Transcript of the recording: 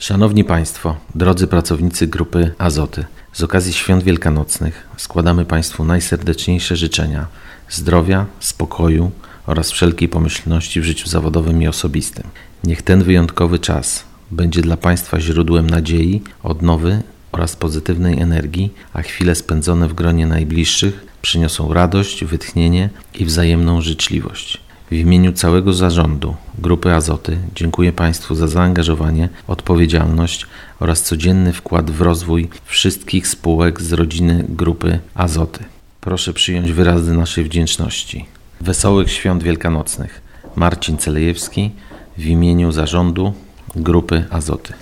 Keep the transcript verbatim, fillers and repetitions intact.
Szanowni Państwo, drodzy pracownicy Grupy Azoty, z okazji Świąt Wielkanocnych składamy Państwu najserdeczniejsze życzenia zdrowia, spokoju oraz wszelkiej pomyślności w życiu zawodowym i osobistym. Niech ten wyjątkowy czas będzie dla Państwa źródłem nadziei, odnowy oraz pozytywnej energii, a chwile spędzone w gronie najbliższych przyniosą radość, wytchnienie i wzajemną życzliwość. W imieniu całego zarządu Grupy Azoty dziękuję Państwu za zaangażowanie, odpowiedzialność oraz codzienny wkład w rozwój wszystkich spółek z rodziny Grupy Azoty. Proszę przyjąć wyrazy naszej wdzięczności. Wesołych Świąt Wielkanocnych. Marcin Celejewski w imieniu zarządu Grupy Azoty.